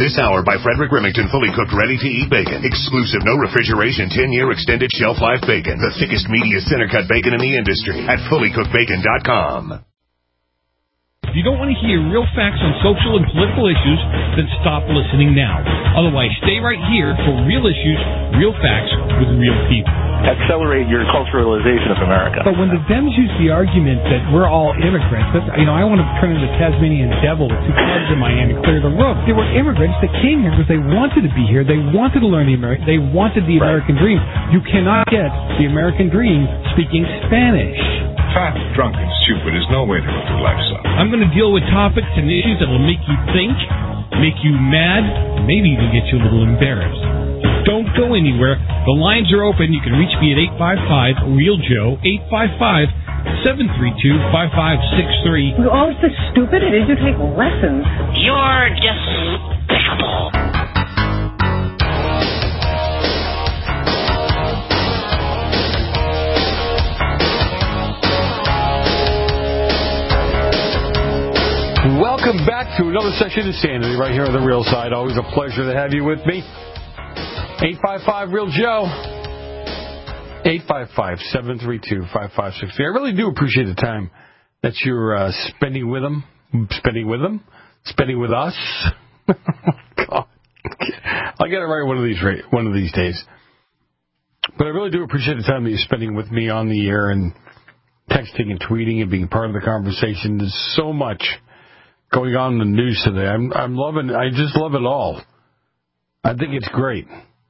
This hour by Frederick Remington, fully cooked, ready-to-eat bacon. Exclusive, no refrigeration, 10-year extended shelf life bacon. The thickest, meatiest center-cut bacon in the industry at fullycookedbacon.com. If you don't want to hear real facts on social and political issues, then stop listening now. Otherwise, stay right here for real issues, real facts with real people. Accelerate your culturalization of America. But when the Dems use the argument that we're all immigrants, that's, I want to turn into the Tasmanian devil with two clubs in Miami, clear the roof. They were immigrants that came here because they wanted to be here. They wanted to learn they wanted the American dream. You cannot get the American dream speaking Spanish. Fat, drunk, and stupid is no way to live your life, son. I'm going to deal with topics and issues that will make you think, make you mad, maybe even get you a little embarrassed. Don't go anywhere. The lines are open. You can reach me at 855-REAL-JOE, 855-732-5563. You're all so stupid. It is you take lessons. You're despicable. Welcome back to another session of Sanity right here on The Real Side. Always a pleasure to have you with me. 855-REAL-JOE. 855-732-5563. I really do appreciate the time that you're spending with us. God. I'll get it right one of these days. But I really do appreciate the time that you're spending with me on the air and texting and tweeting and being part of the conversation. There's so much going on in the news today. I just love it all. I think it's great.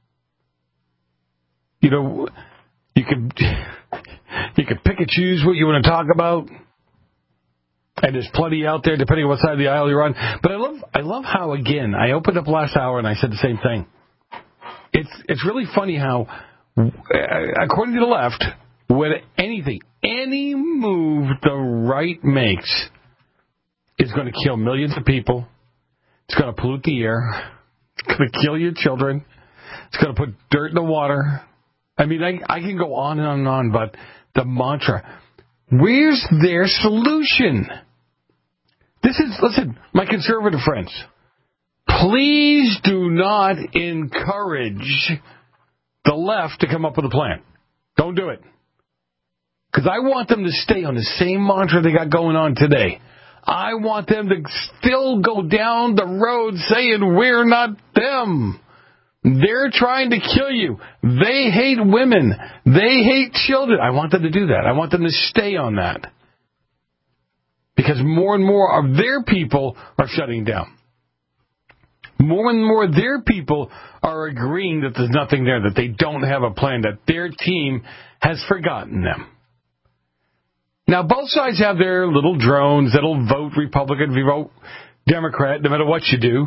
You know, you can pick and choose what you want to talk about, and there's plenty out there depending on what side of the aisle you're on. But I love how, again, I opened up last hour and I said the same thing. It's really funny how, according to the left, when any move the right makes is going to kill millions of people. It's going to pollute the air. It's going to kill your children. It's going to put dirt in the water. I mean, I can go on and on, but the mantra, where's their solution? Listen, my conservative friends, please do not encourage the left to come up with a plan. Don't do it. Because I want them to stay on the same mantra they got going on today. I want them to still go down the road saying we're not them. They're trying to kill you. They hate women. They hate children. I want them to do that. I want them to stay on that. Because more and more of their people are shutting down. More and more of their people are agreeing that there's nothing there, that they don't have a plan, that their team has forgotten them. Now, both sides have their little drones that'll vote Republican, vote Democrat, no matter what you do.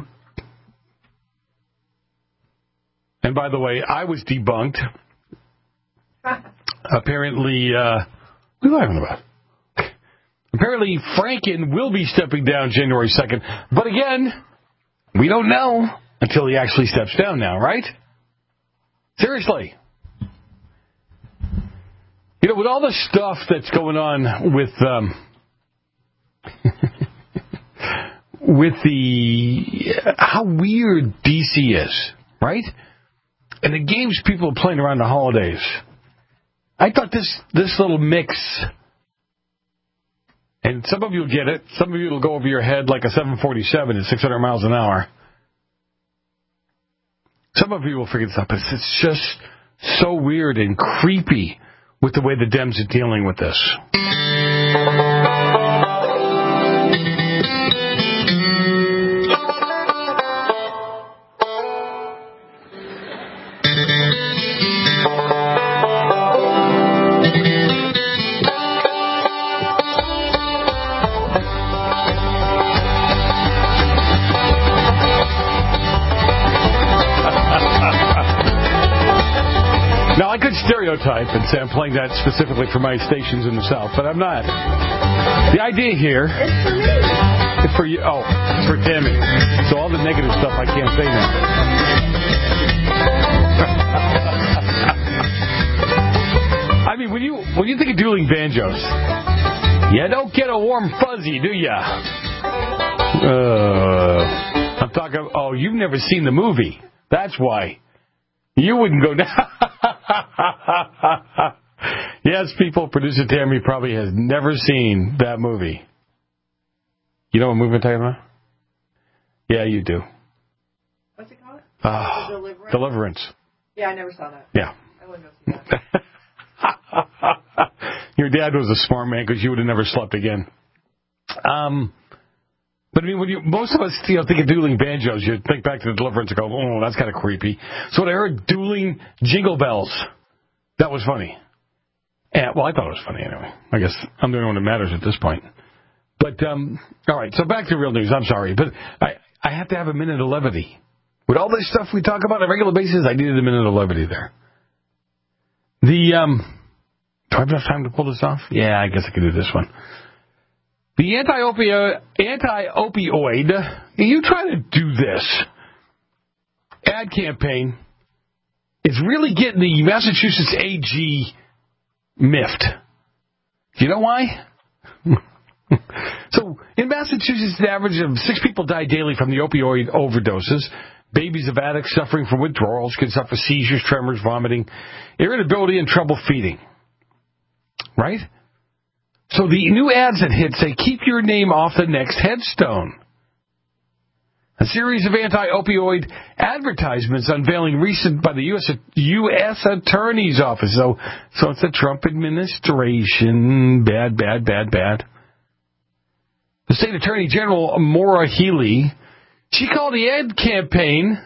And by the way, I was debunked. Apparently, what are you laughing about? Apparently, Franken will be stepping down January 2nd. But again, we don't know until he actually steps down now, right? Seriously. You know, with all the stuff that's going on with how weird DC is, right? And the games people are playing around the holidays. I thought this little mix, and some of you will get it, some of you will go over your head like a 747 at 600 miles an hour. Some of you will figure this out, but it's just so weird and creepy with the way the Dems are dealing with this. Now, I could stereotype and say I'm playing that specifically for my stations in the South, but I'm not. The idea here... It's for me. It's for you. Oh, it's for Tammy. So all the negative stuff I can't say now. I mean, when you think of dueling banjos, you don't get a warm fuzzy, do ya? I'm talking, oh, you've never seen the movie. That's why. You wouldn't go down. Yes, people, producer Tammy probably has never seen that movie. You know what movie I'm talking about? Yeah, you do. What's it called? Deliverance. Yeah, I never saw that. Yeah. I wouldn't go see that. Your dad was a smart man because you would have never slept again. But I mean, most of us think of dueling banjos, you think back to the Deliverance and go, oh, that's kind of creepy. So when I heard dueling jingle bells, that was funny. And, well, I thought it was funny anyway. I guess I'm the only one that matters at this point. But, all right, so back to real news. I'm sorry, but I have to have a minute of levity. With all this stuff we talk about on a regular basis, I needed a minute of levity there. Do I have enough time to pull this off? Yeah, I guess I can do this one. The anti-opioid, you try to do this ad campaign, is really getting the Massachusetts AG miffed. You know why? So, in Massachusetts, an average of 6 people die daily from the opioid overdoses. Babies of addicts suffering from withdrawals can suffer seizures, tremors, vomiting, irritability, and trouble feeding. Right? So the new ads that hit say, keep your name off the next headstone. A series of anti-opioid advertisements unveiling recent by the U.S. Attorney's Office. So it's the Trump administration. Bad. The state attorney general, Maura Healey, she called the ad campaign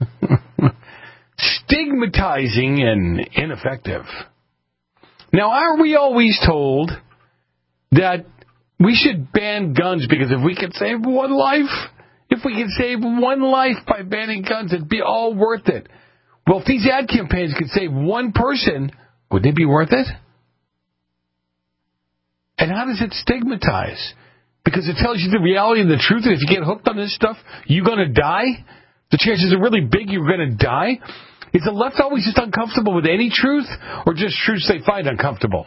stigmatizing and ineffective. Now, are we always told that we should ban guns because if we could save one life, by banning guns, it'd be all worth it? Well, if these ad campaigns could save one person, wouldn't it be worth it? And how does it stigmatize? Because it tells you the reality and the truth, and if you get hooked on this stuff, you're going to die? The chances are really big you're going to die? Is the left always just uncomfortable with any truth, or just truths they find uncomfortable?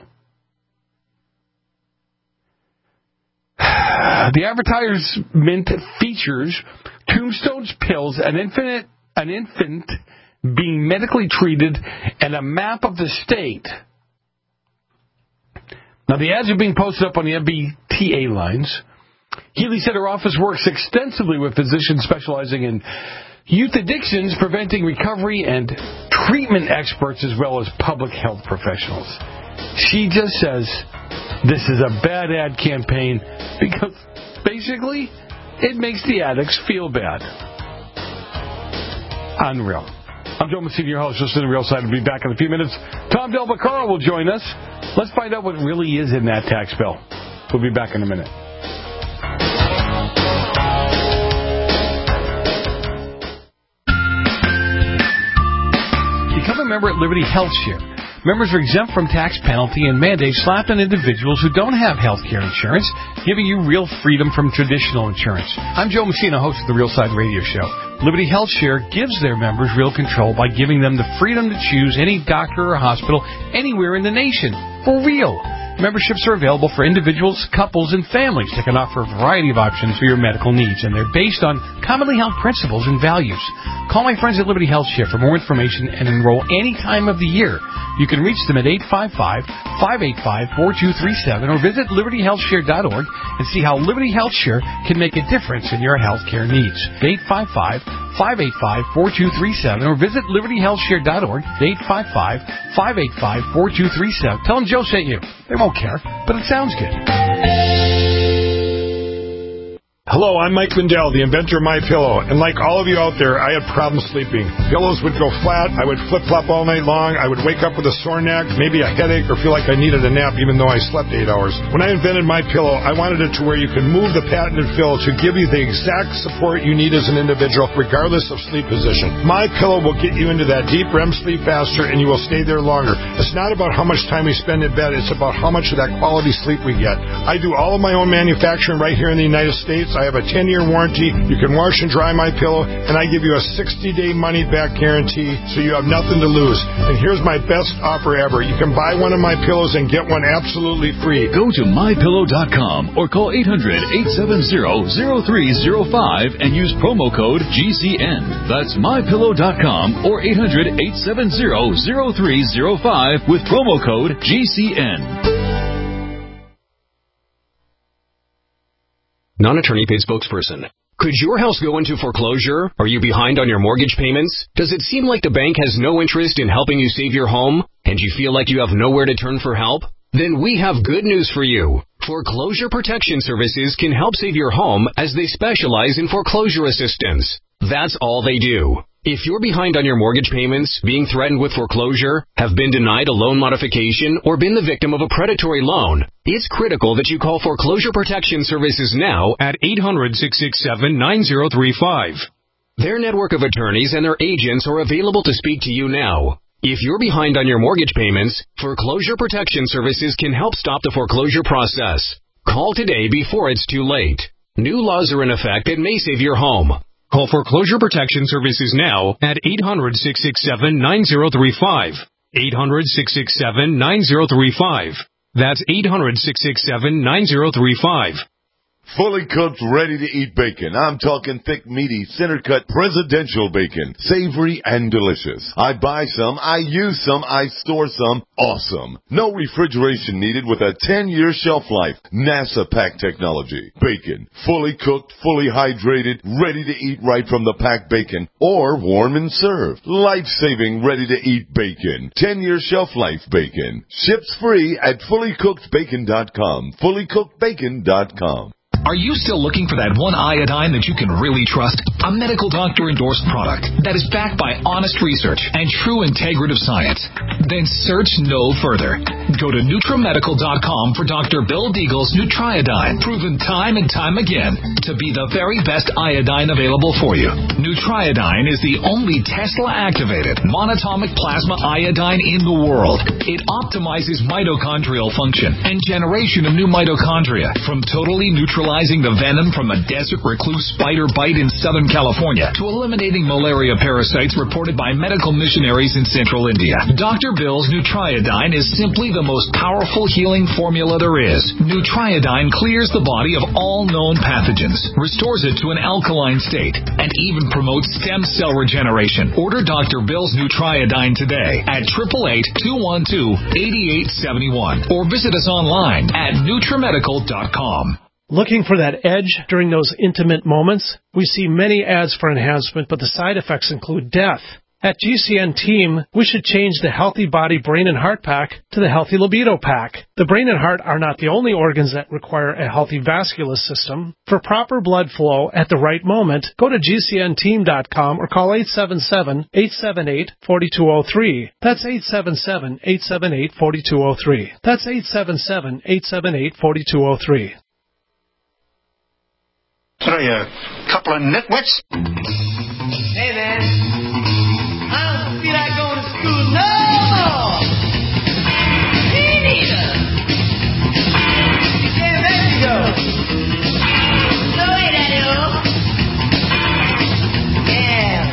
The advertisement features tombstones, pills, an infant being medically treated, and a map of the state. Now, the ads are being posted up on the MBTA lines. Healy said her office works extensively with physicians specializing in youth addictions, preventing recovery, and treatment experts, as well as public health professionals. She just says this is a bad ad campaign because, basically, it makes the addicts feel bad. Unreal. I'm Joe Messina, your host. Listen to the Real Side. We'll be back in a few minutes. Tom Del Vaccaro will join us. Let's find out what really is in that tax bill. We'll be back in a minute. Become a member at Liberty Health Share. Members are exempt from tax penalty and mandates slapped on individuals who don't have health care insurance, giving you real freedom from traditional insurance. I'm Joe Messina, host of the Real Side Radio Show. Liberty Health Share gives their members real control by giving them the freedom to choose any doctor or hospital anywhere in the nation. For real. Memberships are available for individuals, couples, and families that can offer a variety of options for your medical needs, and they're based on commonly held principles and values. Call my friends at Liberty Health Share for more information and enroll any time of the year. You can reach them at 855-585-4237 or visit libertyhealthshare.org and see how Liberty Health Share can make a difference in your health care needs. 855-585-4237 or visit libertyhealthshare.org. 855-585-4237. Tell them Joe sent you. They won't care, but it sounds good. Hello, I'm Mike Lindell, the inventor of MyPillow, and like all of you out there, I had problems sleeping. Pillows would go flat, I would flip-flop all night long, I would wake up with a sore neck, maybe a headache, or feel like I needed a nap even though I slept 8 hours. When I invented MyPillow, I wanted it to where you can move the patented fill to give you the exact support you need as an individual, regardless of sleep position. MyPillow will get you into that deep REM sleep faster, and you will stay there longer. It's not about how much time we spend in bed, it's about how much of that quality sleep we get. I do all of my own manufacturing right here in the United States. I I have a 10-year warranty. You can wash and dry my pillow, and I give you a 60-day money-back guarantee, so you have nothing to lose. And here's my best offer ever. You can buy one of my pillows and get one absolutely free. Go to MyPillow.com or call 800-870-0305 and use promo code GCN. That's MyPillow.com or 800-870-0305 with promo code GCN. Non-attorney paid spokesperson. Could your house go into foreclosure? Are you behind on your mortgage payments? Does it seem like the bank has no interest in helping you save your home, and you feel like you have nowhere to turn for help? Then we have good news for you. Foreclosure Protection Services can help save your home as they specialize in foreclosure assistance. That's all they do. If you're behind on your mortgage payments, being threatened with foreclosure, have been denied a loan modification, or been the victim of a predatory loan, it's critical that you call Foreclosure Protection Services now at 800-667-9035. Their network of attorneys and their agents are available to speak to you now. If you're behind on your mortgage payments, Foreclosure Protection Services can help stop the foreclosure process. Call today before it's too late. New laws are in effect that may save your home. Call Foreclosure Protection Services now at 800-667-9035. 800-667-9035. That's 800-667-9035. Fully cooked, ready-to-eat bacon. I'm talking thick, meaty, center-cut, presidential bacon. Savory and delicious. I buy some, I use some, I store some. Awesome. No refrigeration needed with a 10-year shelf life. NASA pack technology. Bacon. Fully cooked, fully hydrated, ready to eat right from the packed bacon. Or warm and served. Life-saving, ready-to-eat bacon. 10-year shelf life bacon. Ships free at fullycookedbacon.com. Fullycookedbacon.com. Are you still looking for that one iodine that you can really trust? A medical doctor-endorsed product that is backed by honest research and true integrative science? Then search no further. Go to NutriMedical.com for Dr. Bill Deagle's Nutriodine, proven time and time again to be the very best iodine available for you. Nutriodine is the only Tesla-activated monatomic plasma iodine in the world. It optimizes mitochondrial function and generation of new mitochondria from totally neutralizing the venom from a desert recluse spider bite in Southern California to eliminating malaria parasites reported by medical missionaries in Central India. Dr. Bill's Nutriodine is simply the most powerful healing formula there is. Nutriodine clears the body of all known pathogens, restores it to an alkaline state, and even promotes stem cell regeneration. Order Dr. Bill's Nutriodine today at 888-212-8871 or visit us online at NutriMedical.com. Looking for that edge during those intimate moments? We see many ads for enhancement, but the side effects include death. At GCN Team, we should change the Healthy Body, Brain, and Heart Pack to the Healthy Libido Pack. The brain and heart are not the only organs that require a healthy vascular system. For proper blood flow at the right moment, go to GCNteam.com or call 877-878-4203. That's 877-878-4203. That's 877-878-4203. What are you, a couple of nitwits? Hey, man. I don't feel like going to school no more. Me neither. Yeah, there you go. No way, Daddy-o. Yeah.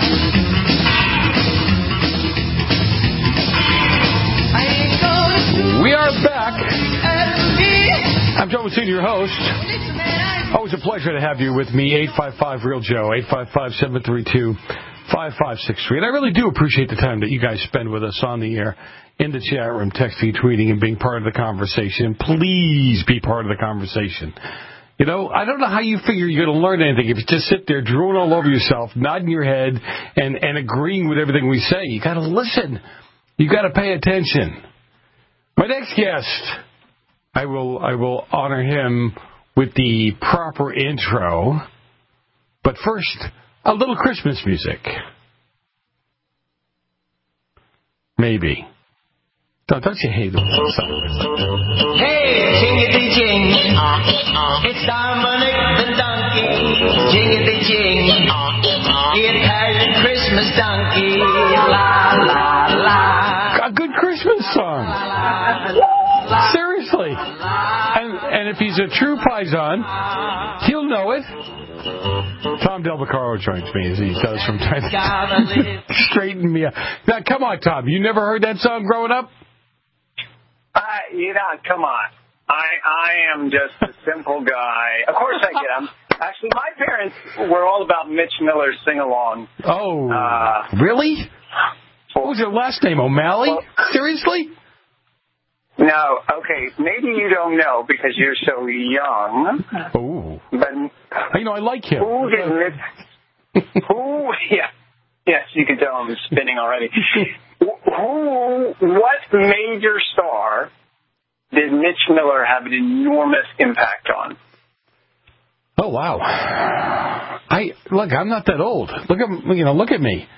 I ain't going to school. We are back. I'm Joe Messina, your host. Always a pleasure to have you with me. 855-REAL-JOE, 855-732-5563. And I really do appreciate the time that you guys spend with us on the air, in the chat room, texting, tweeting, and being part of the conversation. Please be part of the conversation. You know, I don't know how you figure you're going to learn anything if you just sit there drooling all over yourself, nodding your head, and agreeing with everything we say. You got to listen. You got to pay attention. My next guest, I will honor him with the proper intro. But first, a little Christmas music. Maybe. Don't you hate the song? Hey, jingity-jing. It's Dominic the donkey. Jingity-jing. The Italian Christmas donkey. La, la, la. A good Christmas song. Seriously. And if he's a true paisan, he'll know it. Tom Del Vaccaro joins me as he does from time to time. Straighten me up. Now, come on, Tom. You never heard that song growing up? Come on. I am just a simple guy. Of course I get them. Actually, my parents were all about Mitch Miller's sing-along. Oh, really? What was your last name, O'Malley? Well, seriously? No. Okay, maybe you don't know because you're so young. Oh. But I like him. Yes, you can tell I'm spinning already. What major star did Mitch Miller have an enormous impact on? Oh, wow. I'm not that old. Look at me.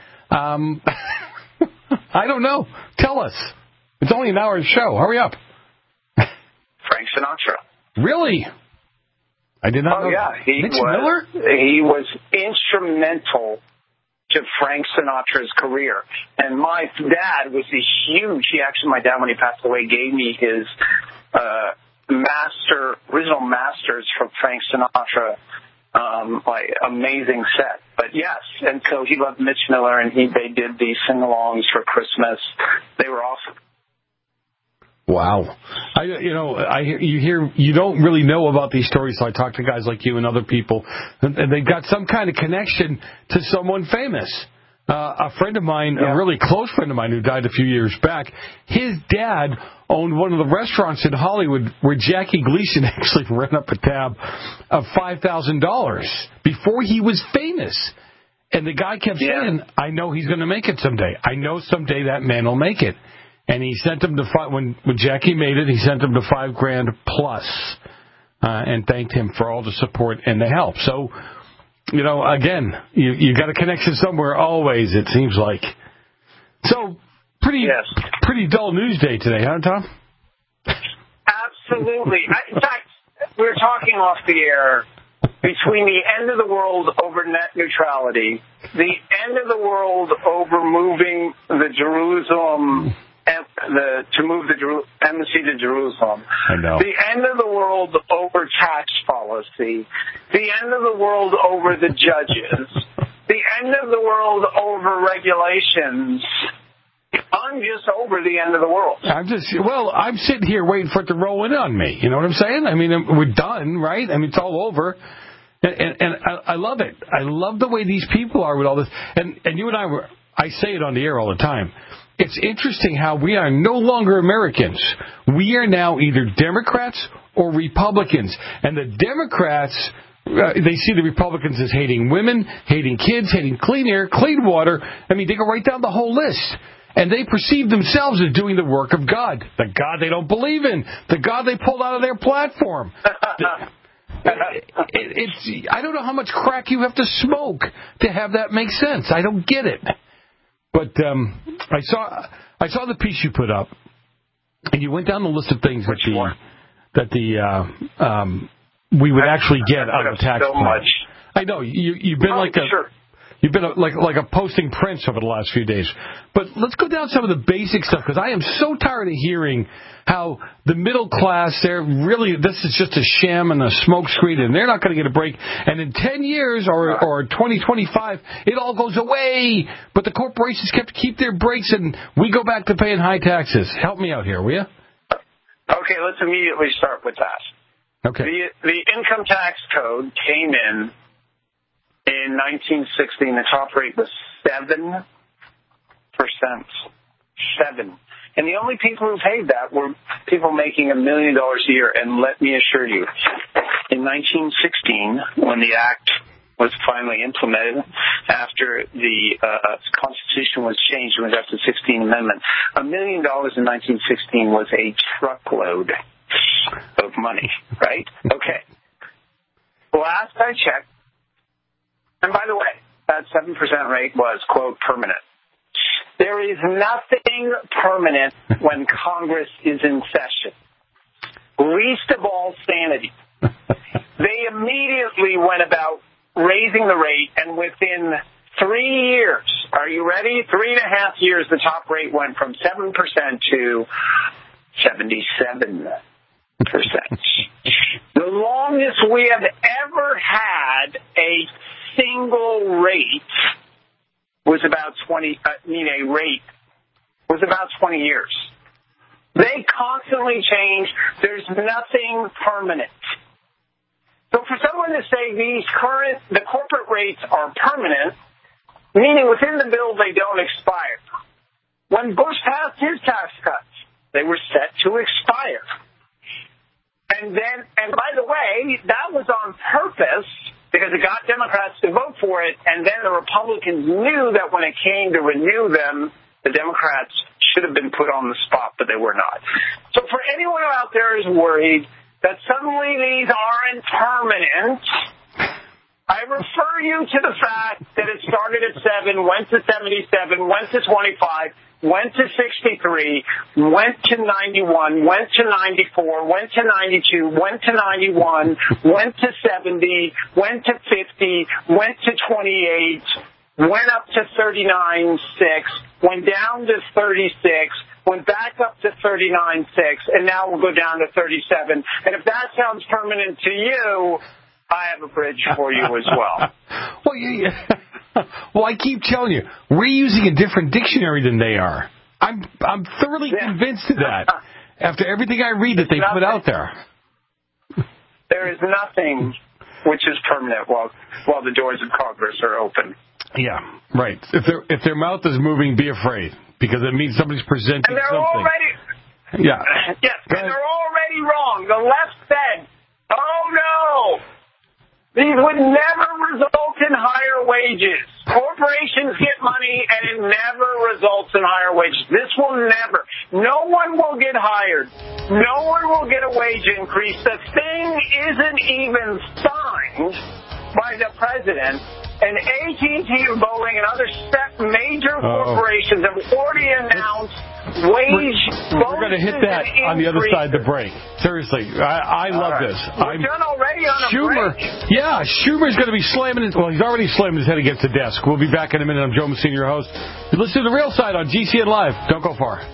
I don't know. Tell us. It's only an hour show. Hurry up. Frank Sinatra. Really? I did not know. Oh, yeah. Mitch Miller? He was instrumental to Frank Sinatra's career. And my dad was my dad, when he passed away, gave me his original masters from Frank Sinatra, amazing set. But yes, and so he loved Mitch Miller, and they did these sing-alongs for Christmas. They were awesome. Wow. You don't really know about these stories, so I talk to guys like you and other people, and they've got some kind of connection to someone famous. A friend of mine, a really close friend of mine who died a few years back, his dad owned one of the restaurants in Hollywood where Jackie Gleason actually ran up a tab of $5,000 before he was famous. And the guy kept saying, I know he's going to make it someday. I know someday that man will make it. And he sent him to when Jackie made it, he sent him to $5,000 plus, and thanked him for all the support and the help. So, again, you got a connection somewhere always, it seems like. So, pretty dull news day today, huh, Tom? Absolutely. In fact, we were talking off the air between the end of the world over net neutrality, the end of the world over moving the Jerusalem. To move the embassy to Jerusalem. I know. The end of the world over tax policy. The end of the world over the judges. The end of the world over regulations. I'm just over the end of the world. I'm sitting here waiting for it to roll in on me. You know what I'm saying? I mean, we're done, right? I mean, it's all over. And I love it. I love the way these people are with all this. And you and I say it on the air all the time. It's interesting how we are no longer Americans. We are now either Democrats or Republicans. And the Democrats, they see the Republicans as hating women, hating kids, hating clean air, clean water. I mean, they go right down the whole list. And they perceive themselves as doing the work of God. The God they don't believe in. The God they pulled out of their platform. I don't know how much crack you have to smoke to have that make sense. I don't get it. But I saw the piece you put up, and you went down the list of things that we would actually get out of the tax plan. I know you've been You've been like a posting prince over the last few days. But let's go down some of the basic stuff, because I am so tired of hearing how the middle class, this is just a sham and a smokescreen, and they're not going to get a break. And in 10 years or 2025, it all goes away. But the corporations keep their breaks, and we go back to paying high taxes. Help me out here, will you? Okay, let's immediately start with that. Okay. The income tax code came in 1960, and the top rate was 7%. 7. And the only people who paid that were people making $1 million a year. And let me assure you, in 1916, when the act was finally implemented, after the Constitution was changed and went up to the 16th Amendment, $1 million in 1916 was a truckload of money, right? Okay. Last I checked, and by the way, that 7% rate was, quote, permanent. There is nothing permanent when Congress is in session. Least of all sanity. They immediately went about raising the rate, and within 3 years, are you ready? 3.5 years, the top rate went from 7% to 77%. The The longest we have ever had a single rate was about 20 years. They constantly change. There's nothing permanent. So for someone to say the corporate rates are permanent, meaning within the bill they don't expire. When Bush passed his tax cuts, they were set to expire. And by the way, that was on purpose because it got Democrats to vote for it, and then the Republicans knew that when it came to renew them, the Democrats should have been put on the spot, but they were not. So for anyone out there who's worried that suddenly these aren't permanent, I refer you to the fact that it started at 7, went to 77, went to 25, went to 63, went to 91, went to 94, went to 92, went to 91, went to 70, went to 50, went to 28, went up to 39.6, went down to 36, went back up to 39.6, and now we'll go down to 37. And if that sounds permanent to you, I have a bridge for you as well. Well, I keep telling you, we're using a different dictionary than they are. I'm thoroughly convinced of that after everything I read that they put out there. There is nothing which is permanent while the doors of Congress are open. Yeah, right. If their mouth is moving, be afraid, because it means somebody's presenting and they're something. Yes, and they're already wrong. The left said, oh no, these would never result in higher wages. Corporations get money and it never results in higher wages. This will never. No one will get hired. No one will get a wage increase. The thing isn't even signed by the president. And AT&T and Boeing and other major corporations have already announced wage bonuses. We're going to hit that on the other side of the break. Seriously, I love this. We're done already on a break. Yeah, Schumer's going to be slamming his... Well, he's already slammed his head against the desk. We'll be back in a minute. I'm Joe Messina, your host. You listen to The Real Side on GCN Live. Don't go far.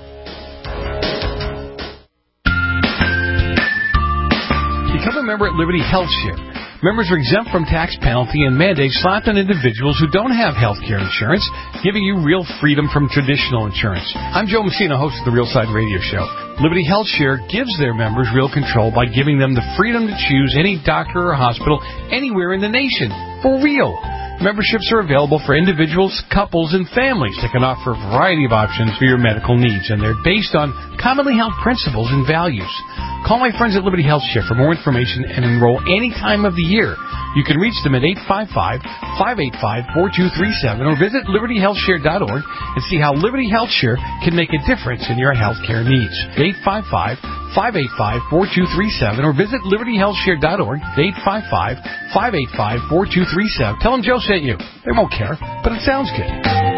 Become a member at Liberty Health Share. Members are exempt from tax penalty and mandates slapped on individuals who don't have health care insurance, giving you real freedom from traditional insurance. I'm Joe Messina, host of the Real Side Radio Show. Liberty Health Share gives their members real control by giving them the freedom to choose any doctor or hospital anywhere in the nation. For real. Memberships are available for individuals, couples, and families that can offer a variety of options for your medical needs, and they're based on commonly held principles and values. Call my friends at Liberty Health Share for more information and enroll any time of the year. You can reach them at 855-585-4237 or visit libertyhealthshare.org and see how Liberty Health Share can make a difference in your health care needs. 855-585-4237 or visit libertyhealthshare.org. 855-585-4237. Tell them Joe sent you. They won't care, but it sounds good.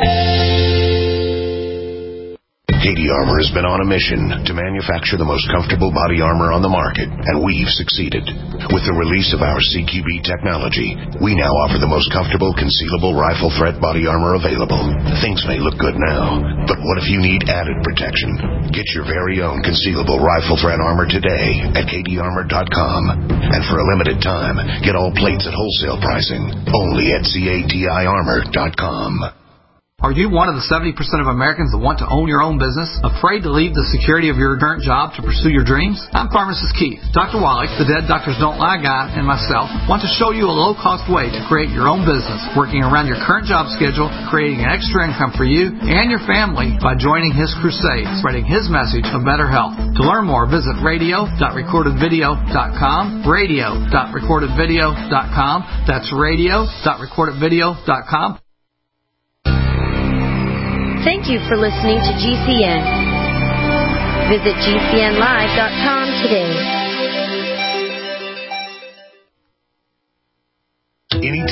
Katie Armor has been on a mission to manufacture the most comfortable body armor on the market, and we've succeeded. With the release of our CQB technology, we now offer the most comfortable concealable rifle threat body armor available. Things may look good now, but what if you need added protection? Get your very own concealable rifle threat armor today at KDArmor.com. And for a limited time, get all plates at wholesale pricing only at CATIarmor.com. Are you one of the 70% of Americans that want to own your own business, afraid to leave the security of your current job to pursue your dreams? I'm Pharmacist Keith. Dr. Wallach, the Dead Doctors Don't Lie guy, and myself want to show you a low-cost way to create your own business, working around your current job schedule, creating an extra income for you and your family by joining his crusade, spreading his message of better health. To learn more, visit radio.recordedvideo.com, radio.recordedvideo.com. That's radio.recordedvideo.com. Thank you for listening to GCN. Visit GCNlive.com today. Anytime,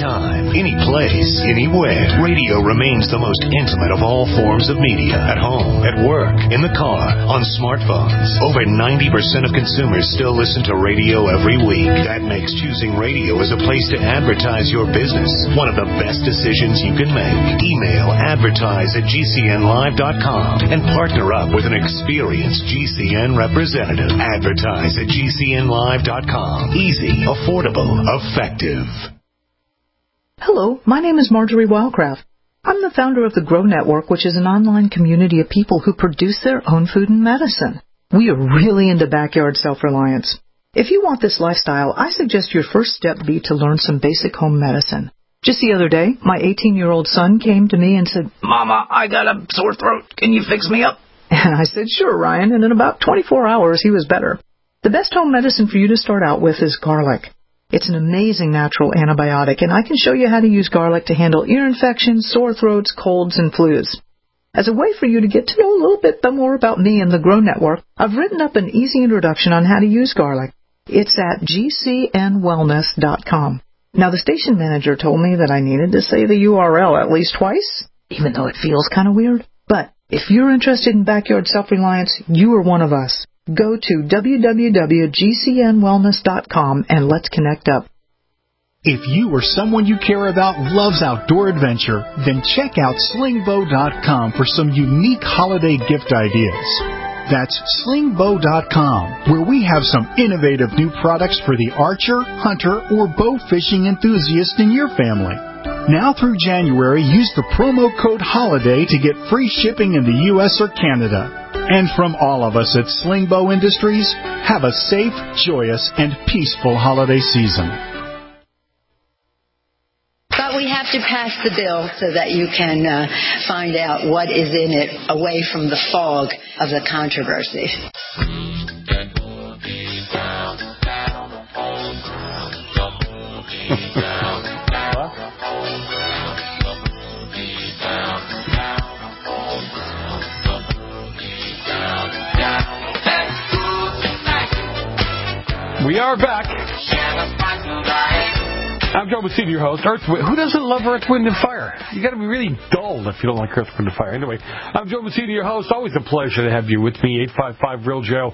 Any place, anywhere. Radio remains the most intimate of all forms of media. At home, at work, in the car, on smartphones. Over 90% of consumers still listen to radio every week. That makes choosing radio as a place to advertise your business one of the best decisions you can make. Email advertise@gcnlive.com and partner up with an experienced GCN representative. Advertise@gcnlive.com. Easy, affordable, effective. Hello, my name is Marjorie Wildcraft. I'm the founder of the Grow Network, which is an online community of people who produce their own food and medicine. We are really into backyard self-reliance. If you want this lifestyle, I suggest your first step be to learn some basic home medicine. Just the other day, my 18-year-old son came to me and said, "Mama, I got a sore throat. Can you fix me up?" And I said, "Sure, Ryan," and in about 24 hours, he was better. The best home medicine for you to start out with is garlic. It's an amazing natural antibiotic, and I can show you how to use garlic to handle ear infections, sore throats, colds, and flus. As a way for you to get to know a little bit more about me and the Grow Network, I've written up an easy introduction on how to use garlic. It's at gcnwellness.com. Now, the station manager told me that I needed to say the URL at least twice, even though it feels kind of weird. But if you're interested in backyard self-reliance, you are one of us. Go to www.gcnwellness.com and let's connect up. If you or someone you care about loves outdoor adventure, then check out slingbow.com for some unique holiday gift ideas. That's slingbow.com, where we have some innovative new products for the archer, hunter, or bow fishing enthusiast in your family. Now through January, use the promo code HOLIDAY to get free shipping in the U.S. or Canada. And from all of us at Slingbow Industries, have a safe, joyous, and peaceful holiday season. But we have to pass the bill so that you can find out what is in it away from the fog of the controversy. We are back. I'm Joe Messina, your host. Who doesn't love Earth, Wind, and Fire? You got to be really dull if you don't like Earth, Wind, and Fire. Anyway, I'm Joe Messina, your host. Always a pleasure to have you with me. 855-REAL-JOE,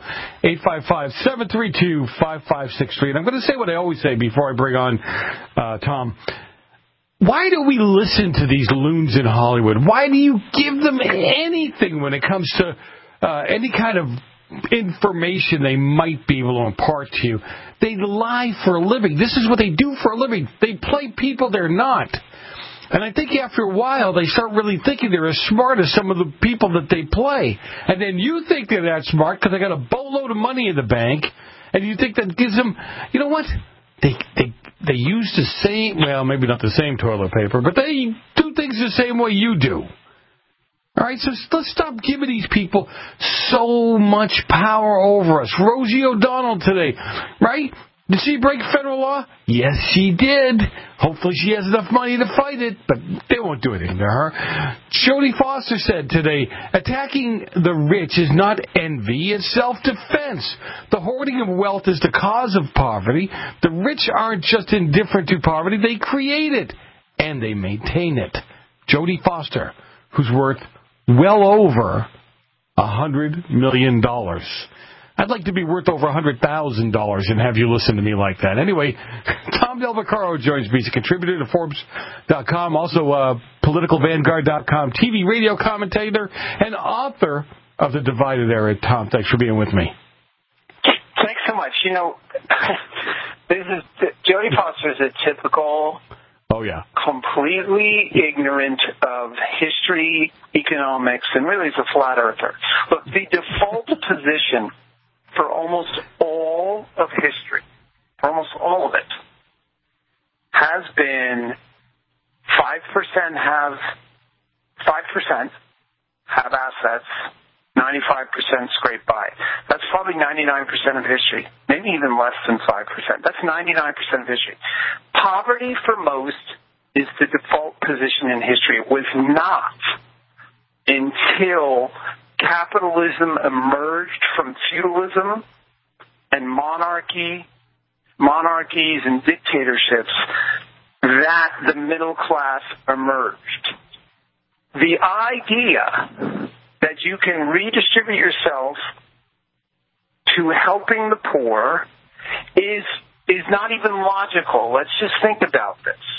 855-732-5563. And I'm going to say what I always say before I bring on Tom. Why do we listen to these loons in Hollywood? Why do you give them anything when it comes to any kind of information they might be able to impart to you? They lie for a living. This is what they do for a living. They play people they're not. And I think after a while, they start really thinking they're as smart as some of the people that they play. And then you think they're that smart because they got a boatload of money in the bank, and you think that gives them, you know what? They use the same, well, maybe not the same toilet paper, but they do things the same way you do. All right, so let's stop giving these people so much power over us. Rosie O'Donnell today, right? Did she break federal law? Yes, she did. Hopefully she has enough money to fight it, but they won't do anything to her. Jodie Foster said today, attacking the rich is not envy, it's self-defense. The hoarding of wealth is the cause of poverty. The rich aren't just indifferent to poverty, they create it, and they maintain it. Jodie Foster, who's worth well over $100 million. I'd like to be worth over $100,000 and have you listen to me like that. Anyway, Tom Del Vaccaro joins me. He's a contributor to Forbes.com, also PoliticalVanguard.com, TV radio commentator, and author of The Divided Era. Tom, thanks for being with me. Thanks so much. You know, Jodie Foster is a typical... Oh, yeah. Completely ignorant of history, economics, and really is a flat earther. Look, the default position for almost all of history, for almost all of it, has been 5% have assets, 95% scrape by. That's probably 99% of history, maybe even less than 5%. That's 99% of history. Poverty for most is the default position in history. It was not until capitalism emerged from feudalism and monarchies and dictatorships that the middle class emerged. The idea that you can redistribute yourself to helping the poor is not even logical. Let's just think about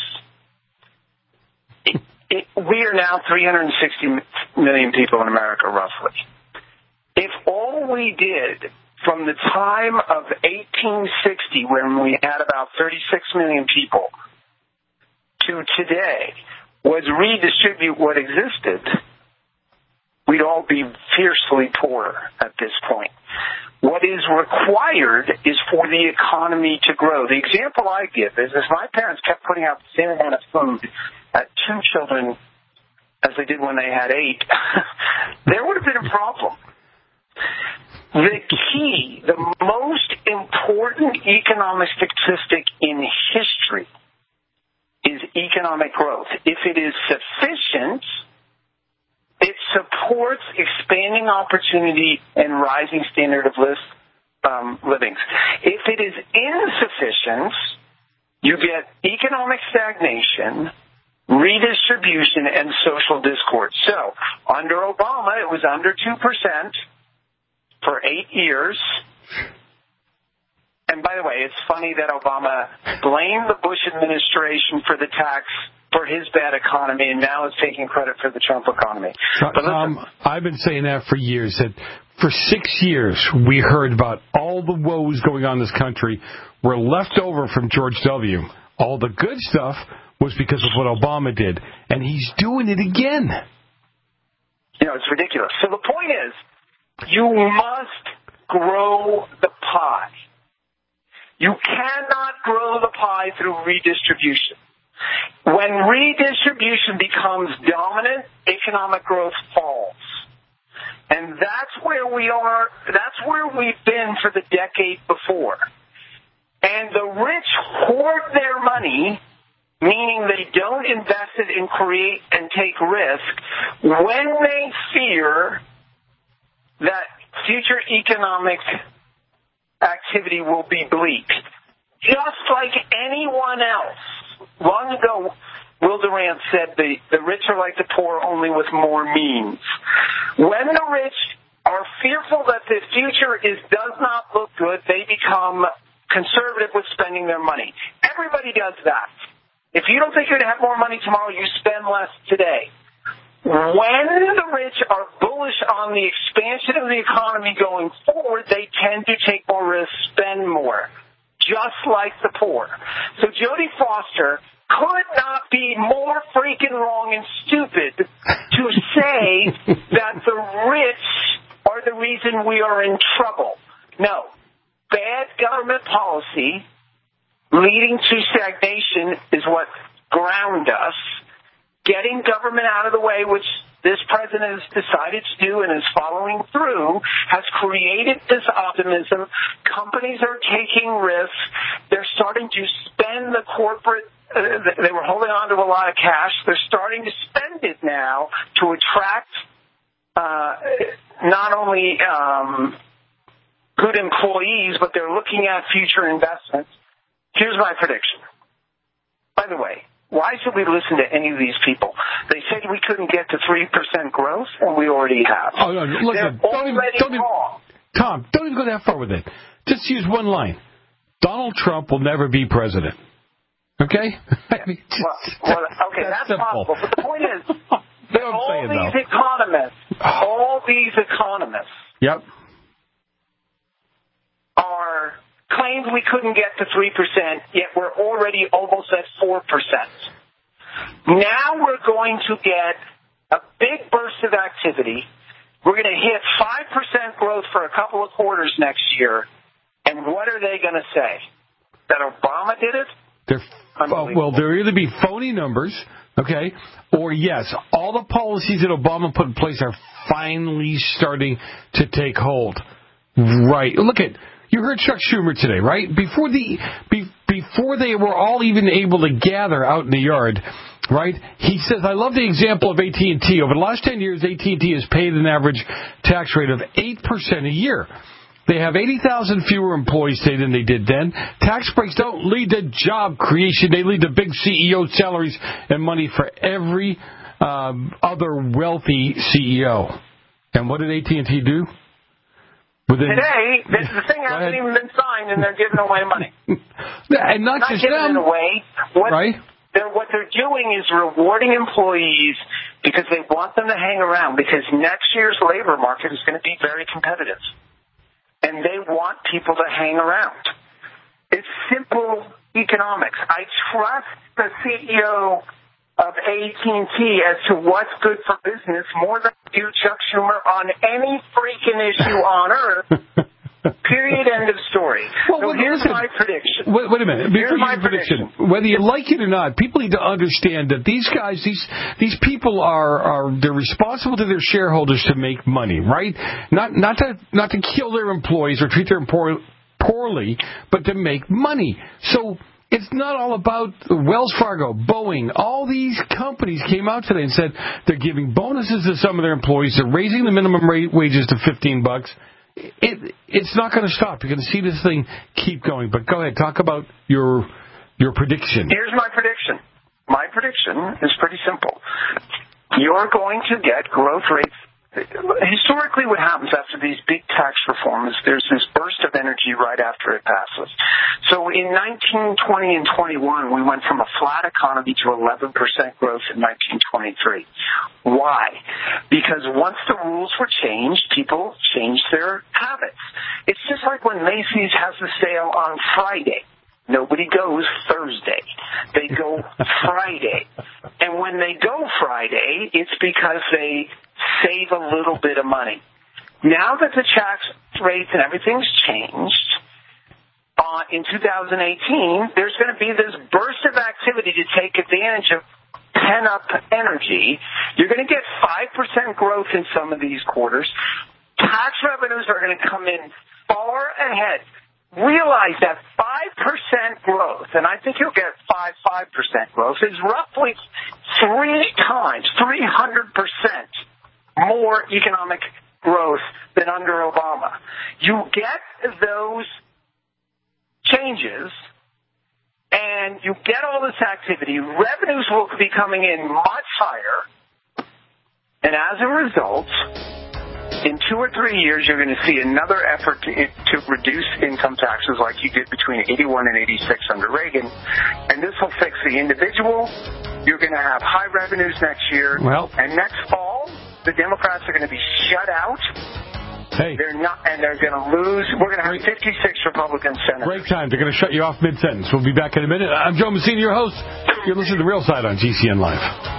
this. We are now 360 million people in America, roughly. If all we did from the time of 1860, when we had about 36 million people, to today, was redistribute what existed, we'd all be fiercely poor at this point. What is required is for the economy to grow. The example I give is if my parents kept putting out the same amount of food at 2 children as they did when they had 8, there would have been a problem. The key, the most important economic statistic in history is economic growth. If it is sufficient, it supports expanding opportunity and rising standard of living. If it is insufficient, you get economic stagnation, redistribution, and social discord. So, under Obama, it was under 2% for 8 years. And by the way, it's funny that Obama blamed the Bush administration for the tax for his bad economy, and now is taking credit for the Trump economy. Tom, I've been saying that for years, that for 6 years we heard about all the woes going on in this country were left over from George W. All the good stuff was because of what Obama did, and he's doing it again. You know, it's ridiculous. So the point is, you must grow the pie. You cannot grow the pie through redistribution. When redistribution becomes dominant, economic growth falls. And that's where we are, that's where we've been for the decade before. And the rich hoard their money, meaning they don't invest it and create and take risk, when they fear that future economic activity will be bleak. Just like anyone else. Long ago, Will Durant said the rich are like the poor, only with more means. When the rich are fearful that the future does not look good, they become conservative with spending their money. Everybody does that. If you don't think you're going to have more money tomorrow, you spend less today. When the rich are bullish on the expansion of the economy going forward, they tend to take more risks, spend more, just like the poor. So Jodie Foster could not be more freaking wrong and stupid to say that the rich are the reason we are in trouble. No. Bad government policy leading to stagnation is what ground us. Getting government out of the way, which this president has decided to do and is following through, has created this optimism. Companies are taking risks. They're starting to spend the corporate. They were holding on to a lot of cash. They're starting to spend it now to attract not only good employees, but they're looking at future investments. Here's my prediction. By the way, why should we listen to any of these people? They said we couldn't get to 3% growth, and we already have. Oh, no, listen, Tom, don't even go that far with it. Just use one line. Donald Trump will never be president. Okay? I mean, that's possible. But the point is, all these economists yep. are claimed we couldn't get to 3%, yet we're already almost at 4%. Now we're going to get a big burst of activity. We're going to hit 5% growth for a couple of quarters next year. And what are they going to say? That Obama did it? There'll either be phony numbers, okay, or yes, all the policies that Obama put in place are finally starting to take hold. Right. Look at, you heard Chuck Schumer today, right? Before they were all even able to gather out in the yard, right? He says, I love the example of AT&T. Over the last 10 years, AT&T has paid an average tax rate of 8% a year. They have 80,000 fewer employees today than they did then. Tax breaks don't lead to job creation. They lead to big CEO salaries and money for every other wealthy CEO. And what did AT&T do? Today, the thing hasn't even been signed, and they're giving away money. And not just giving them. it away. What they're doing is rewarding employees because they want them to hang around, because next year's labor market is going to be very competitive. And they want people to hang around. It's simple economics. I trust the CEO of AT&T as to what's good for business more than I do Chuck Schumer on any freaking issue on earth. Period. End of story. Well, so here's my prediction. Wait a minute. Here's my prediction. Whether you like it or not, people need to understand that these guys, these people they're responsible to their shareholders to make money, right? Not to kill their employees or treat them poorly, but to make money. So it's not all about Wells Fargo, Boeing. All these companies came out today and said they're giving bonuses to some of their employees. They're raising the minimum wages to $15. It's not going to stop. You're going to see this thing keep going. But go ahead, talk about your prediction. Here's my prediction. My prediction is pretty simple. You're going to get growth rates. Historically, what happens after these big tax reforms, there's this burst of energy right after it passes. So in 1920 and 21, we went from a flat economy to 11% growth in 1923. Why? Because once the rules were changed, people changed their habits. It's just like when Macy's has a sale on Friday. Nobody goes Thursday. They go Friday. And when they go Friday, it's because they save a little bit of money. Now that the tax rates and everything's changed, in 2018, there's going to be this burst of activity to take advantage of pent-up energy. You're going to get 5% growth in some of these quarters. Tax revenues are going to come in far ahead. Realize that 5% growth, and I think you'll get 5% growth, is roughly 3 times, 300% more economic growth than under Obama. You get those changes, and you get all this activity. Revenues will be coming in much higher, and as a result, in 2 or 3 years, you're going to see another effort to reduce income taxes like you did between 81 and 86 under Reagan. And this will fix the individual. You're going to have high revenues next year. And next fall, the Democrats are going to be shut out. They're not, and they're going to lose. We're going to have 56 Republican senators. Break time. They're going to shut you off mid-sentence. We'll be back in a minute. I'm Joe Messina, your host. You're listening to Real Side on GCN Live.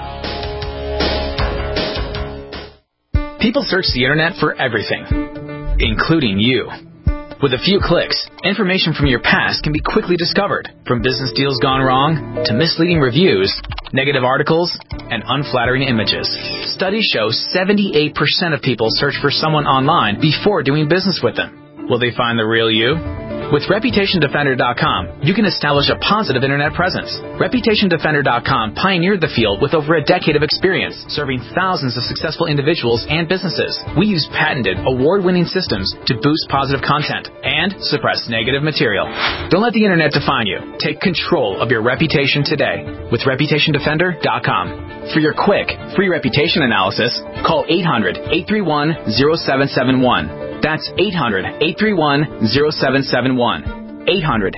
People search the internet for everything, including you. With a few clicks, information from your past can be quickly discovered, from business deals gone wrong to misleading reviews, negative articles, and unflattering images. Studies show 78% of people search for someone online before doing business with them. Will they find the real you? With ReputationDefender.com, you can establish a positive internet presence. ReputationDefender.com pioneered the field with over a decade of experience, serving thousands of successful individuals and businesses. We use patented, award-winning systems to boost positive content and suppress negative material. Don't let the internet define you. Take control of your reputation today with ReputationDefender.com. For your quick, free reputation analysis, call 800-831-0771. That's 800-831-0771.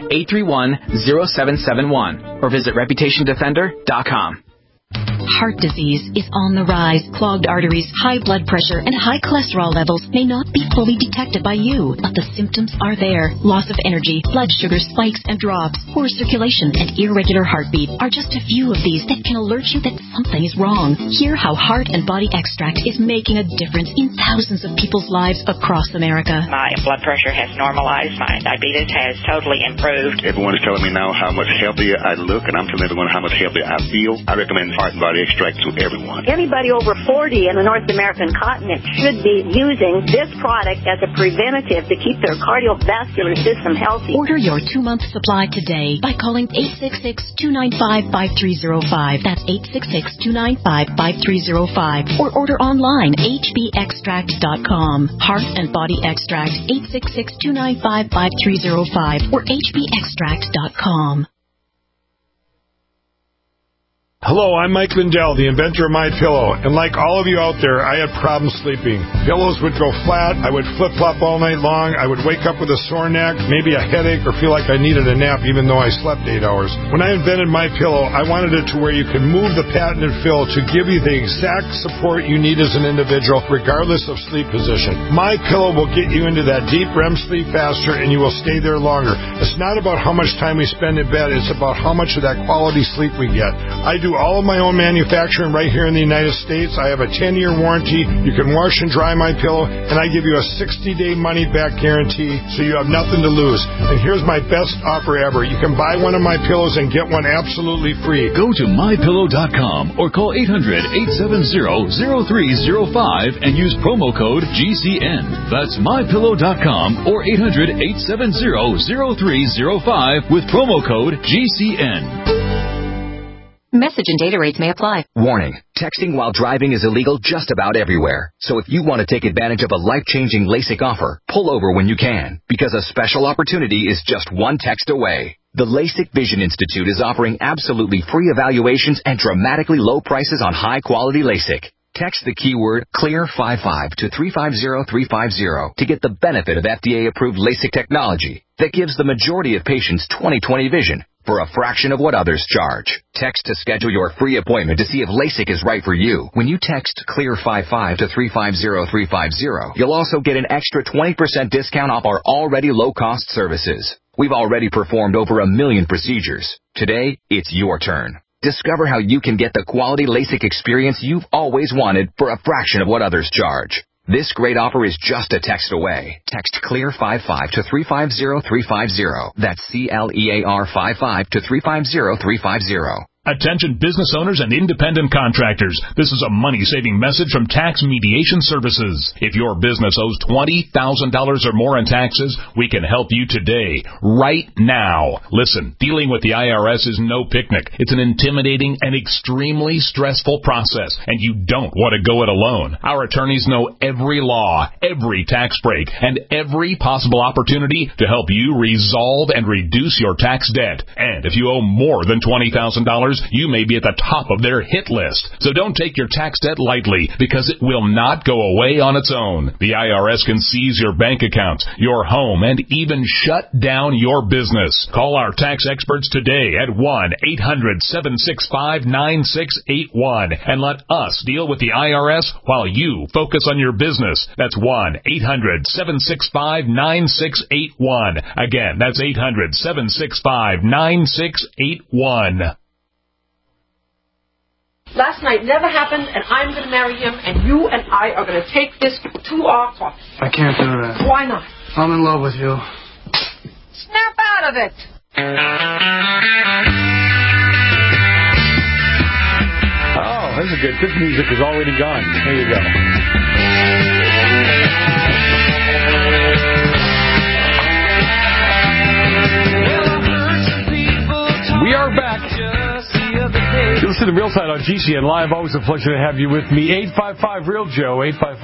800-831-0771. Or visit ReputationDefender.com. Heart disease is on the rise. Clogged arteries, high blood pressure, and high cholesterol levels may not be fully detected by you, but the symptoms are there. Loss of energy, blood sugar spikes and drops, poor circulation, and irregular heartbeat are just a few of these that can alert you that something is wrong. Hear how Heart and Body Extract is making a difference in thousands of people's lives across America. My blood pressure has normalized. My diabetes has totally improved. Everyone is telling me now how much healthier I look, and I'm telling everyone how much healthier I feel. I recommend Heart and Body strike to everyone. Anybody over 40 in the North American continent should be using this product as a preventative to keep their cardiovascular system healthy. Order your 2-month supply today by calling 866-295-5305. That's 866-295-5305. Or order online, hbextract.com. Heart and Body Extract, 866-295-5305 or hbextract.com. Hello, I'm Mike Lindell, the inventor of MyPillow, and like all of you out there, I had problems sleeping. Pillows would go flat, I would flip-flop all night long, I would wake up with a sore neck, maybe a headache, or feel like I needed a nap even though I slept 8 hours. When I invented MyPillow, I wanted it to where you can move the patented fill to give you the exact support you need as an individual, regardless of sleep position. MyPillow will get you into that deep REM sleep faster, and you will stay there longer. It's not about how much time we spend in bed, it's about how much of that quality sleep we get. I do all of my own manufacturing right here in the United States. I have a 10-year warranty. You can wash and dry my pillow, and I give you a 60-day money-back guarantee, so you have nothing to lose. And here's my best offer ever. You can buy one of my pillows and get one absolutely free. Go to MyPillow.com or call 800-870-0305 and use promo code GCN. That's MyPillow.com or 800-870-0305 with promo code GCN. Message and data rates may apply. Warning. Texting while driving is illegal just about everywhere. So if you want to take advantage of a life-changing LASIK offer, pull over when you can, because a special opportunity is just one text away. The LASIK Vision Institute is offering absolutely free evaluations and dramatically low prices on high-quality LASIK. Text the keyword CLEAR55 to 350350 to get the benefit of FDA-approved LASIK technology that gives the majority of patients 20/20 vision for a fraction of what others charge. Text to schedule your free appointment to see if LASIK is right for you. When you text CLEAR55 to 350350, you'll also get an extra 20% discount off our already low-cost services. We've already performed over 1 million procedures. Today, it's your turn. Discover how you can get the quality LASIK experience you've always wanted for a fraction of what others charge. This great offer is just a text away. Text CLEAR55 to 350350. That's CLEAR55 to 350350. Attention business owners and independent contractors. This is a money-saving message from Tax Mediation Services. If your business owes $20,000 or more in taxes, we can help you today, right now. Listen, dealing with the IRS is no picnic. It's an intimidating and extremely stressful process, and you don't want to go it alone. Our attorneys know every law, every tax break, and every possible opportunity to help you resolve and reduce your tax debt. And if you owe more than $20,000, you may be at the top of their hit list. So don't take your tax debt lightly, because it will not go away on its own. The IRS can seize your bank accounts, your home, and even shut down your business. Call our tax experts today at 1-800-765-9681 and let us deal with the IRS while you focus on your business. That's 1-800-765-9681. Again, that's 800-765-9681. Last night never happened, and I'm going to marry him, and you and I are going to take this to our coffin. I can't do that. Why not? I'm in love with you. Snap out of it. Oh, this is good. This music is already gone. There you go. We are back. You listen to Real Side on GCN Live. Always a pleasure to have you with me. 855-REAL-JOE,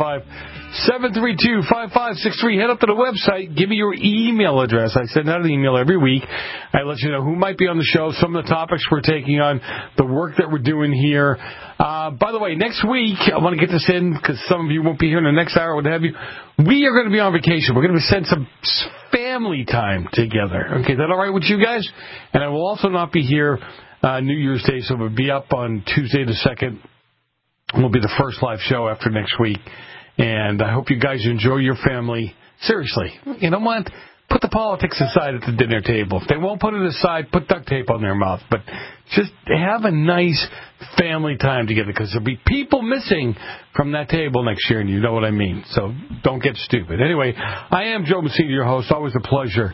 855-732-5563. Head up to the website. Give me your email address. I send out an email every week. I let you know who might be on the show, some of the topics we're taking on, the work that we're doing here. By the way, next week, I want to get this in because some of you won't be here in the next hour, what have you. We are going to be on vacation. We're going to spend some family time together. Okay, is that all right with you guys? And I will also not be here New Year's Day, so we'll be up on Tuesday the 2nd. We'll be the first live show after next week. And I hope you guys enjoy your family. Seriously, you know what? Put the politics aside at the dinner table. If they won't put it aside, put duct tape on their mouth. But just have a nice family time together, because there'll be people missing from that table next year, and you know what I mean. So don't get stupid. Anyway, I am Joe Messina, your host. Always a pleasure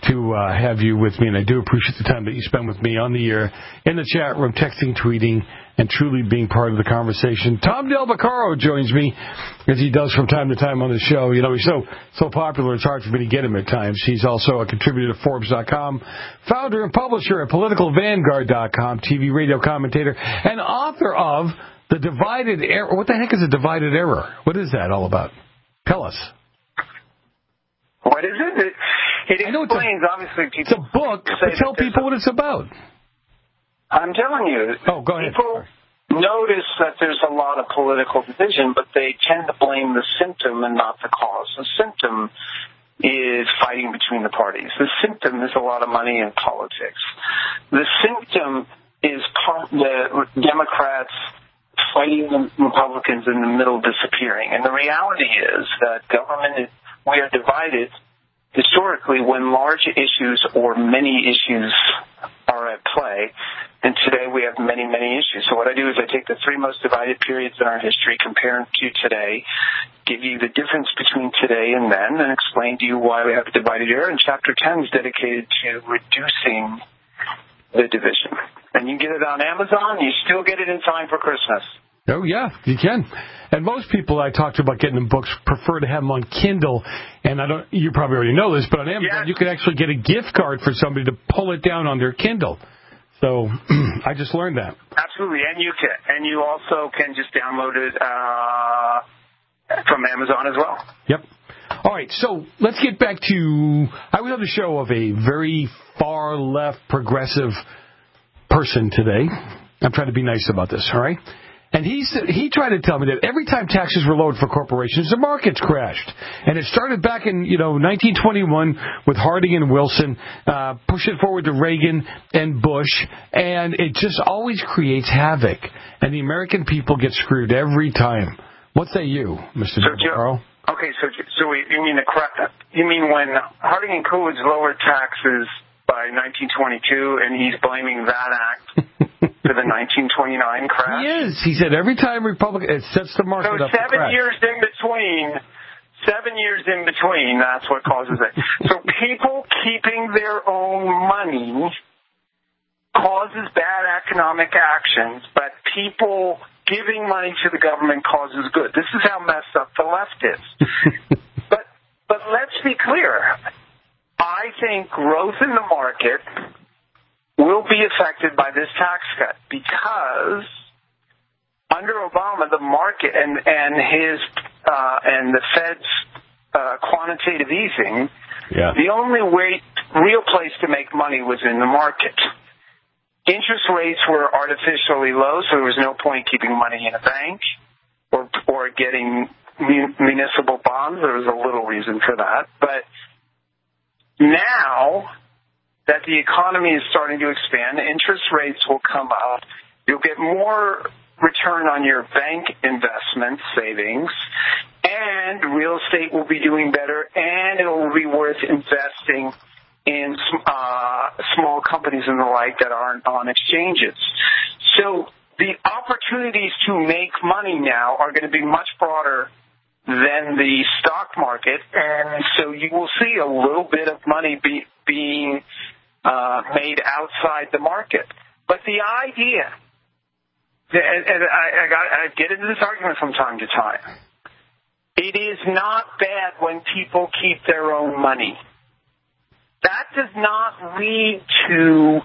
to have you with me, and I do appreciate the time that you spend with me on the air, in the chat room, texting, tweeting, and truly being part of the conversation. Tom Del Vaccaro joins me, as he does from time to time on the show. You know, he's so popular, it's hard for me to get him at times. He's also a contributor to Forbes.com, founder and publisher at PoliticalVanguard.com, TV radio commentator, and author of The Divided Error. What the heck is a divided error? What is that all about? Tell us. What is it? It explains, obviously, people... It's a book, but tell people what it's about. I'm telling you. Oh, go ahead. People notice that there's a lot of political division, but they tend to blame the symptom and not the cause. The symptom is fighting between the parties. The symptom is a lot of money in politics. The symptom is the Democrats fighting the Republicans in the middle disappearing. And the reality is that we are divided historically when large issues or many issues are at play. And today we have many, many issues. So what I do is I take the three most divided periods in our history, compare them to today, give you the difference between today and then, and explain to you why we have a divided era. And Chapter 10 is dedicated to reducing the division. And you can get it on Amazon. You still get it in time for Christmas. Oh, yeah, you can. And most people I talk to about getting them books prefer to have them on Kindle. And you probably already know this, but on Amazon you can actually get a gift card for somebody to pull it down on their Kindle. So I just learned that. Absolutely, and you also can just download it from Amazon as well. Yep. All right, so let's get back to... I was on the show of a very far-left progressive person today. I'm trying to be nice about this, all right? And he tried to tell me that every time taxes were lowered for corporations, the markets crashed. And it started back in 1921 with Harding and Wilson, push it forward to Reagan and Bush, and it just always creates havoc. And the American people get screwed every time. What say you, Mr. Carl? Okay, so you mean when Harding and Coolidge lowered taxes by 1922, and he's blaming that act for the 1929 crash? He is. He said every time it sets the market up. So 7 years in between, that's what causes it. So people keeping their own money causes bad economic actions, but people giving money to the government causes good. This is how messed up the left is. But let's be clear. I think growth in the market will be affected by this tax cut because under Obama, the market and the Fed's quantitative easing, the only real place to make money was in the market. Interest rates were artificially low, so there was no point keeping money in a bank or getting municipal bonds. There was a little reason for that, but now that the economy is starting to expand, interest rates will come up. You'll get more return on your bank investment savings, and real estate will be doing better, and it will be worth investing in small companies and the like that aren't on exchanges. So the opportunities to make money now are going to be much broader than the stock market, and so you will see a little bit of money being made outside the market. But the idea, and I get into this argument from time to time, it is not bad when people keep their own money. That does not lead to...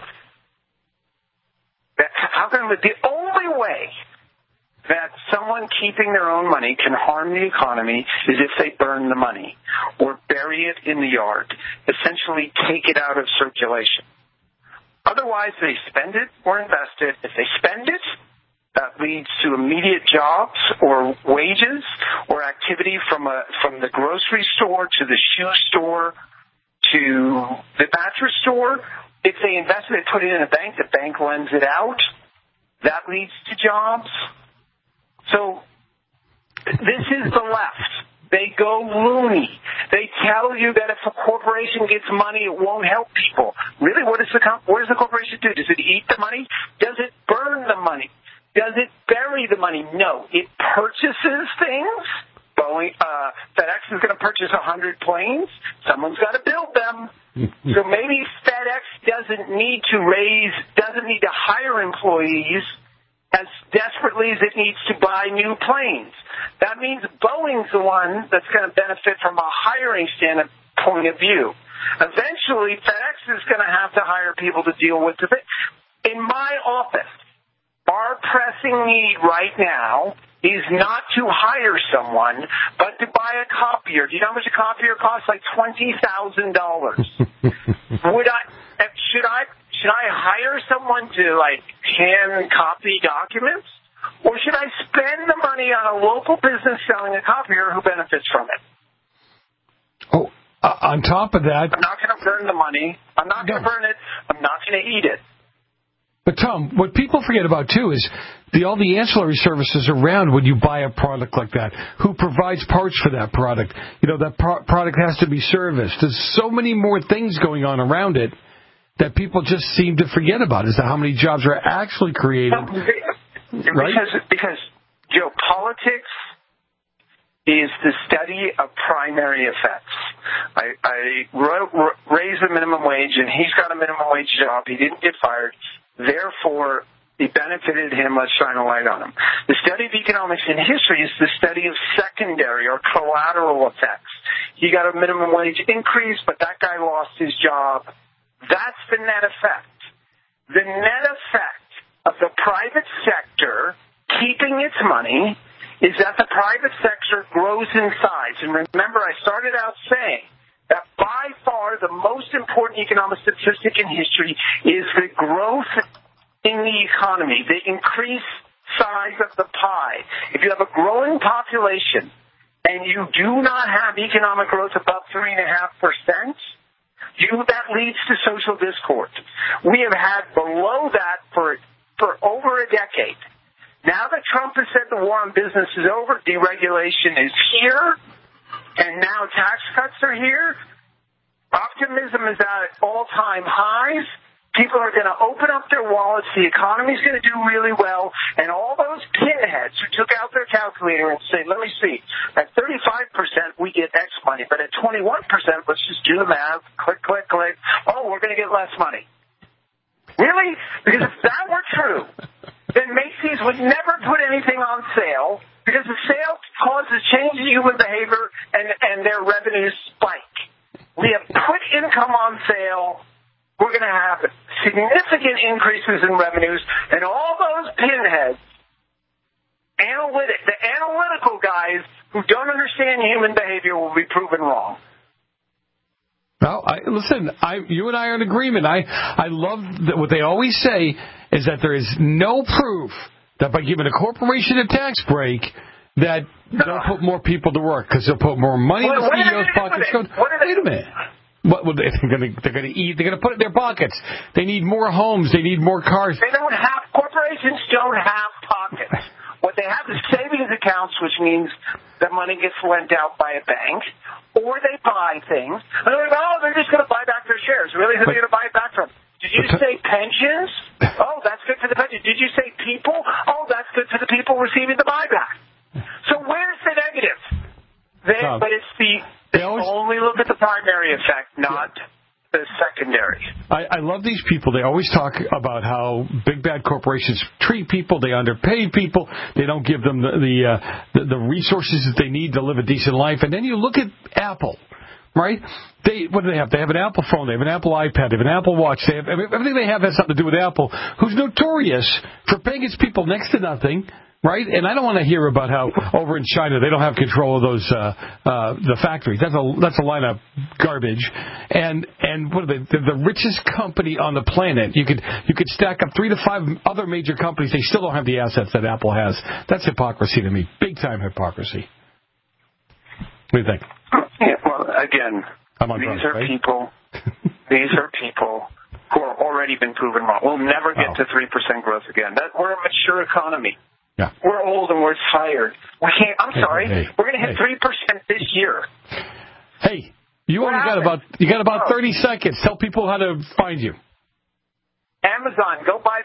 The only way that someone keeping their own money can harm the economy is if they burn the money or bury it in the yard, essentially take it out of circulation. Otherwise, they spend it or invest it. If they spend it, that leads to immediate jobs or wages or activity from the grocery store to the shoe store to the mattress store. If they invest it, they put it in a bank, the bank lends it out. That leads to jobs. So this is the left. They go loony. They tell you that if a corporation gets money, it won't help people. Really, what does the corporation do? Does it eat the money? Does it burn the money? Does it bury the money? No. It purchases things. FedEx is going to purchase 100 planes. Someone's got to build them. So maybe FedEx doesn't need to hire employees as desperately as it needs to buy new planes. That means Boeing's the one that's going to benefit from a hiring point of view. Eventually, FedEx is going to have to hire people to deal with it. In my office, our pressing need right now is not to hire someone, but to buy a copier. Do you know how much a copier costs? Like $20,000. Should I hire someone to hand copy documents, or should I spend the money on a local business selling a copier who benefits from it? Oh, on top of that, I'm not going to burn the money. I'm not going to burn it. I'm not going to eat it. But, Tom, what people forget about, too, is all the ancillary services around when you buy a product like that. Who provides parts for that product? That product has to be serviced. There's so many more things going on around it that people just seem to forget about, as to how many jobs are actually created. Right? Because geopolitics is the study of primary effects. I raised the minimum wage, and he's got a minimum wage job. He didn't get fired. Therefore, it benefited him. Let's shine a light on him. The study of economics in history is the study of secondary or collateral effects. He got a minimum wage increase, but that guy lost his job. That's the net effect. The net effect of the private sector keeping its money is that the private sector grows in size. And remember, I started out saying that by far the most important economic statistic in history is the growth in the economy, the increased size of the pie. If you have a growing population and you do not have economic growth above 3.5%, that leads to social discord. We have had below that for over a decade. Now that Trump has said the war on business is over, deregulation is here, and now tax cuts are here, optimism is at all-time highs. People are going to open up their wallets. The economy is going to do really well. And all those pinheads who took out their calculator and said, let me see, at 35% we get X money, but at 21%, let's just do the math, click, click, click. Oh, we're going to get less money. Really? Because if that were true, then Macy's would never put anything on sale, because the sale causes change in human behavior and their revenues spike. We have put income on sale. We're going to have significant increases in revenues, and all those pinheads, the analytical guys who don't understand human behavior will be proven wrong. Well, listen, you and I are in agreement. I love that what they always say is that there is no proof that by giving a corporation a tax break that they'll put more people to work, because they'll put more money in the CEO's pockets. Wait a minute. What they're going to eat? They're going to put it in their pockets. They need more homes. They need more cars. Corporations don't have pockets. What they have is savings accounts, which means the money gets lent out by a bank, or they buy things. And they're like, they're just going to buy back their shares. Really, who are they going to buy it back from? Did you say pensions? Oh, that's good for the pensions. Did you say people? Oh, that's good for the people receiving the buyback. So where's the negative? But it's they only look at the primary effect, not the secondary. I love these people. They always talk about how big bad corporations treat people. They underpay people. They don't give them the resources that they need to live a decent life. And then you look at Apple, right? What do they have? They have an Apple phone. They have an Apple iPad. They have an Apple Watch. Everything they have has something to do with Apple, who's notorious for paying its people next to nothing. Right? And I don't want to hear about how over in China they don't have control of those the factories. That's a line of garbage. And what are they? They're the richest company on the planet. You could stack up 3 to 5 other major companies. They still don't have the assets that Apple has. That's hypocrisy to me. Big time hypocrisy. What do you think? Yeah, well, again, these are people who have already been proven wrong. We'll never get to 3% growth again. We're a mature economy. Yeah. We're old and we're tired. We can't. I'm sorry. We're going to hit 3% this year. Hey, you got about 30 seconds. Tell people how to find you. Amazon. Go buy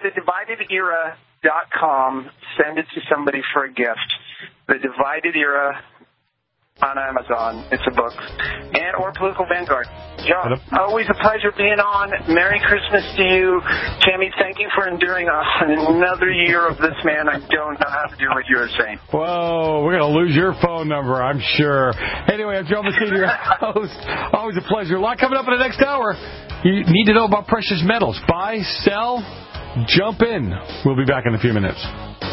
thedividedera.com. Send it to somebody for a gift. The Divided Era. on Amazon. It's a book. And or Political Vanguard. John, always a pleasure being on. Merry Christmas to you. Tammy, thank you for enduring another year of this man. I don't know how to do what you're saying. Whoa, we're going to lose your phone number, I'm sure. Anyway, I'm Joe Messina, your host. Always a pleasure. A lot coming up in the next hour. You need to know about precious metals. Buy, sell, jump in. We'll be back in a few minutes.